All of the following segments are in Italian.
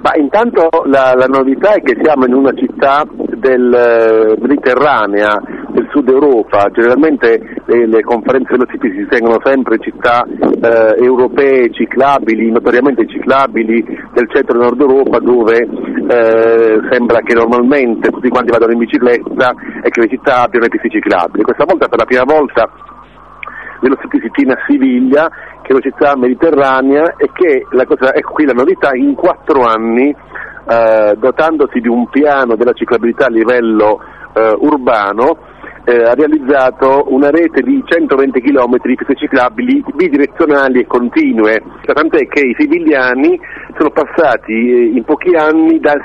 Ma intanto la novità è che siamo in una città del Mediterranea, del sud Europa. Generalmente le conferenze velocity si tengono sempre in città europee ciclabili, notoriamente ciclabili del centro e nord Europa, dove sembra che normalmente tutti quanti vadano in bicicletta e che le città abbiano le piste ciclabili. Questa volta, per la prima volta, Velocity si tiene a Siviglia, che è una città mediterranea, e che ecco qui la novità: in 4 anni, dotandosi di un piano della ciclabilità a livello urbano, ha realizzato una rete di 120 km di piste ciclabili bidirezionali e continue, tant'è che i sivigliani sono passati in pochi anni da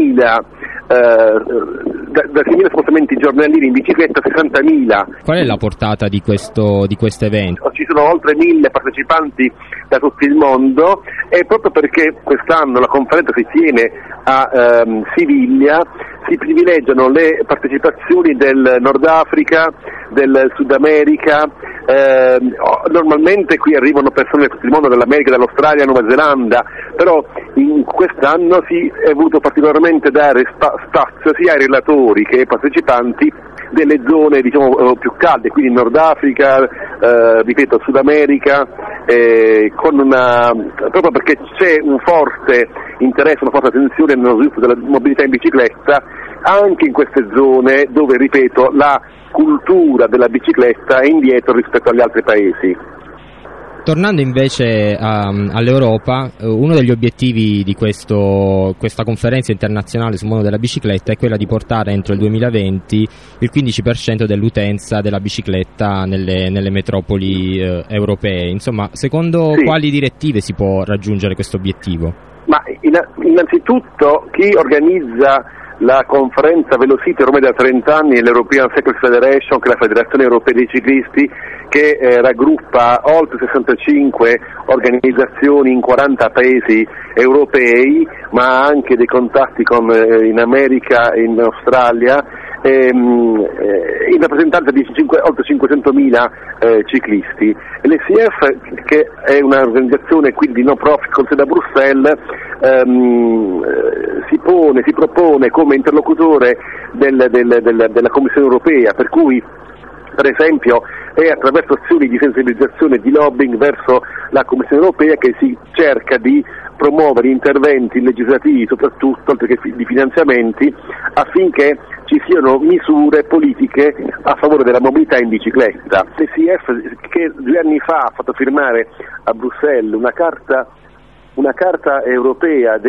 6.000 spostamenti giornalieri in bicicletta a 60.000. Qual è la portata di questo evento? Ci sono oltre 1.000 partecipanti da tutto il mondo, e proprio perché quest'anno la conferenza si tiene a Siviglia si privilegiano le partecipazioni del Nord Africa, del Sud America. Normalmente qui arrivano persone da tutto il mondo, dall'America, dall'Australia, Nuova Zelanda, però in quest'anno si è voluto particolarmente dare spazio sia ai relatori che ai partecipanti delle zone più calde, quindi Nord Africa, ripeto, Sud America, proprio perché c'è un forte interesse, una forte attenzione nello sviluppo della mobilità in bicicletta anche in queste zone dove, ripeto, la cultura della bicicletta è indietro rispetto agli altri paesi. Tornando invece all'Europa, uno degli obiettivi di questa conferenza internazionale sul mondo della bicicletta è quella di portare entro il 2020 il 15% dell'utenza della bicicletta nelle metropoli europee. Insomma, secondo quali direttive si può raggiungere questo obiettivo? Ma innanzitutto chi organizza la conferenza Velocity ormai da 30 anni è l'European Cycling Federation, che è la Federazione Europea dei Ciclisti, che raggruppa oltre 65 organizzazioni in 40 paesi europei, ma ha anche dei contatti in America e in Australia, in rappresentanza di oltre 500.000 ciclisti. L'ECF, che è un'organizzazione quindi no profit con sede a Bruxelles, si propone come interlocutore della Commissione europea, per cui, per esempio, è attraverso azioni di sensibilizzazione e di lobbying verso la Commissione europea che si cerca di promuovere interventi legislativi, soprattutto oltre che di finanziamenti, affinché ci siano misure politiche a favore della mobilità in bicicletta. L'ECF, che 2 anni fa ha fatto firmare a Bruxelles una carta europea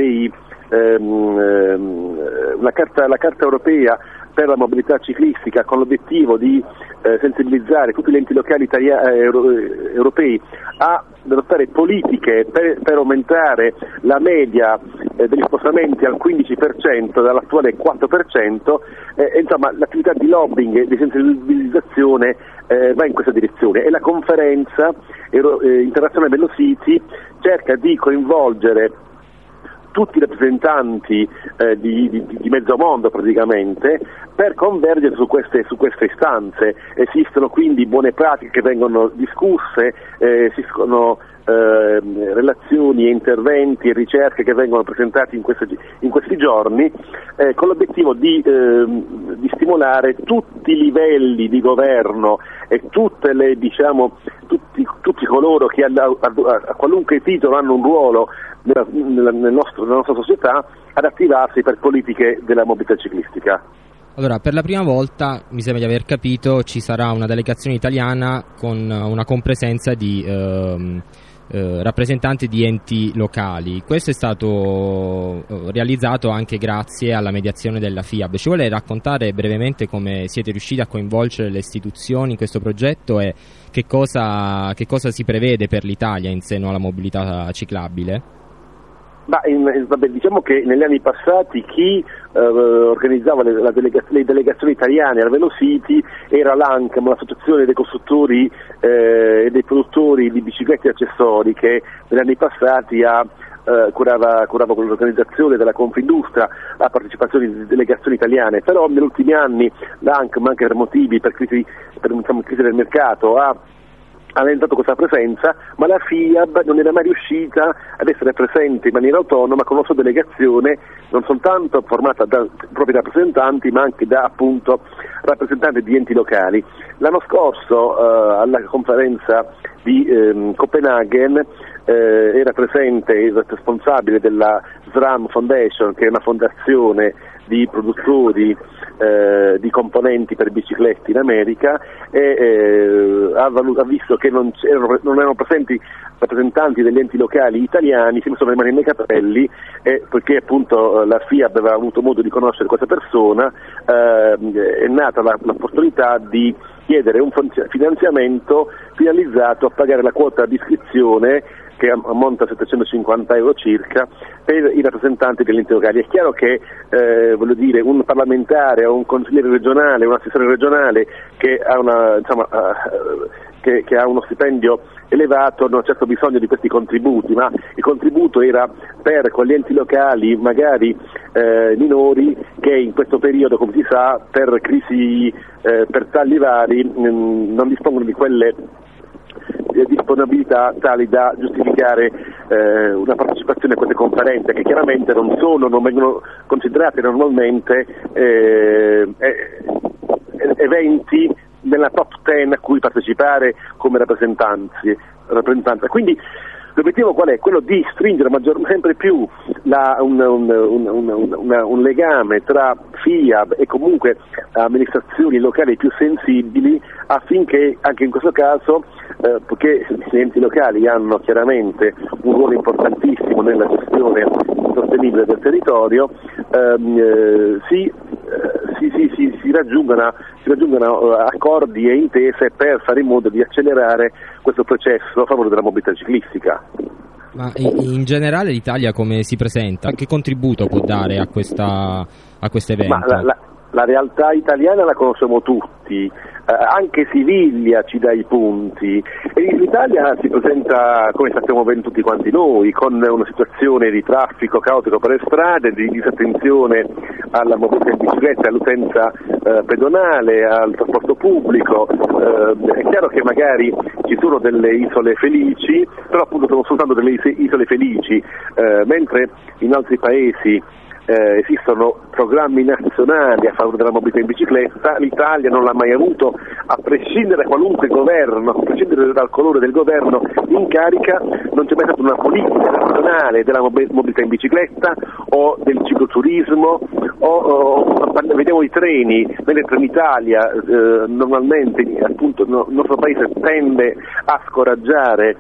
la carta europea per la mobilità ciclistica, con l'obiettivo di sensibilizzare tutti gli enti locali europei a adottare politiche per aumentare la media degli spostamenti al 15% dall'attuale 4%, insomma l'attività di lobbying e di sensibilizzazione va in questa direzione, e la conferenza internazionale Velocity cerca di coinvolgere tutti i rappresentanti di mezzo mondo praticamente, per convergere su queste istanze. Esistono quindi buone pratiche che vengono discusse, esistono relazioni e interventi e ricerche che vengono presentati in questi giorni, con l'obiettivo di stimolare tutti i livelli di governo e tutti coloro che a qualunque titolo hanno un ruolo nella nostra società ad attivarsi per politiche della mobilità ciclistica. Allora, per la prima volta, mi sembra di aver capito, ci sarà una delegazione italiana con una compresenza di rappresentanti di enti locali. Questo è stato realizzato anche grazie alla mediazione della FIAB. Ci vuole raccontare brevemente come siete riusciti a coinvolgere le istituzioni in questo progetto e che cosa si prevede per l'Italia in seno alla mobilità ciclabile? Diciamo che negli anni passati chi organizzava le delegazioni italiane al Velocity era l'ANCAM, l'associazione dei costruttori e dei produttori di biciclette e accessori, che negli anni passati curava con l'organizzazione della Confindustria la partecipazione di delegazioni italiane. Però negli ultimi anni l'ANCAM, anche per motivi, per crisi del mercato, ha allentato questa presenza, ma la FIAB non era mai riuscita ad essere presente in maniera autonoma con una sua delegazione, non soltanto formata da propri rappresentanti, ma anche da appunto rappresentanti di enti locali. L'anno scorso alla conferenza di Copenaghen era presente il responsabile della SRAM Foundation, che è una fondazione di produttori di componenti per biciclette in America, e ha visto che non erano presenti rappresentanti degli enti locali italiani, si sono rimasti nei capelli, perché appunto la FIAB aveva avuto modo di conoscere questa persona, è nata l'opportunità di chiedere un finanziamento finalizzato a pagare la quota di iscrizione, che ammonta a 750 euro circa, per i rappresentanti degli enti locali. È chiaro che un parlamentare o un consigliere regionale, un assessore regionale che ha che ha uno stipendio elevato non ha certo bisogno di questi contributi, ma il contributo era per quegli enti locali magari minori che in questo periodo, come si sa, per crisi, per tagli vari, non dispongono di quelle disponibilità tali da giustificare una partecipazione a queste conferenze, che chiaramente non vengono considerate normalmente eventi nella top 10 a cui partecipare come rappresentanza. Quindi l'obiettivo qual è? Quello di stringere sempre più un legame tra FIAB e comunque amministrazioni locali più sensibili, affinché anche in questo caso, poiché gli enti locali hanno chiaramente un ruolo importantissimo nella gestione sostenibile del territorio, si raggiungano accordi e intese per fare in modo di accelerare questo processo a favore della mobilità ciclistica. Ma in generale l'Italia come si presenta? Che contributo può dare a questo evento? Ma la realtà italiana la conosciamo tutti, anche Siviglia ci dà i punti, e l'Italia si presenta come sappiamo bene tutti quanti noi, con una situazione di traffico caotico per le strade, di disattenzione alla mobilità in bicicletta, all'utenza pedonale, al trasporto pubblico. È chiaro che magari ci sono delle isole felici, però appunto sono soltanto delle isole felici, mentre in altri paesi esistono programmi nazionali a favore della mobilità in bicicletta. L'Italia non l'ha mai avuto, a prescindere da qualunque governo, a prescindere dal colore del governo in carica, non c'è mai stata una politica nazionale della mobilità in bicicletta o del cicloturismo, vediamo i treni, mentre Trenitalia normalmente appunto il nostro paese tende a scoraggiare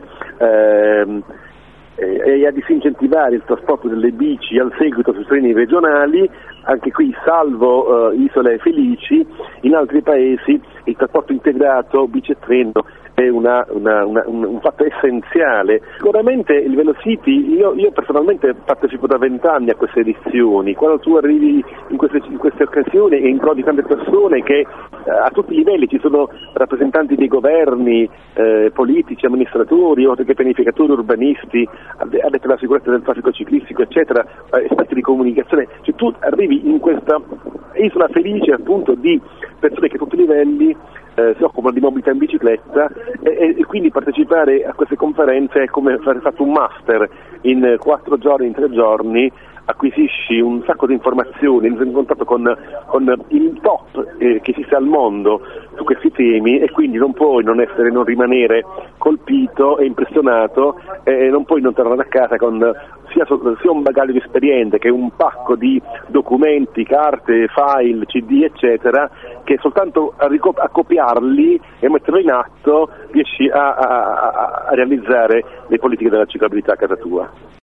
e a disincentivare il trasporto delle bici al seguito sui treni regionali. Anche qui, salvo isole felici, in altri paesi il trasporto integrato bici e treno è un fatto essenziale. Sicuramente il Velocity, io personalmente partecipo da 20 anni a queste edizioni. Quando tu arrivi in queste occasioni e incontri tante persone che a tutti i livelli, ci sono rappresentanti dei governi, politici, amministratori, oltre che pianificatori, urbanisti, addetti alla sicurezza del traffico ciclistico, eccetera, esperti di comunicazione, cioè tu arrivi in questa isola felice appunto di persone che a tutti i livelli si occupano di mobilità in bicicletta, e quindi partecipare a queste conferenze è come aver fatto un master in 4 giorni, in 3 giorni, acquisisci un sacco di informazioni, entri in contatto con il top che esiste al mondo su questi temi, e quindi non puoi non rimanere colpito e impressionato, e non puoi non tornare a casa con sia un bagaglio di esperienze che un pacco di documenti, carte, file, CD, eccetera, che soltanto a copiarli e metterli in atto riesci a realizzare le politiche della ciclabilità a casa tua.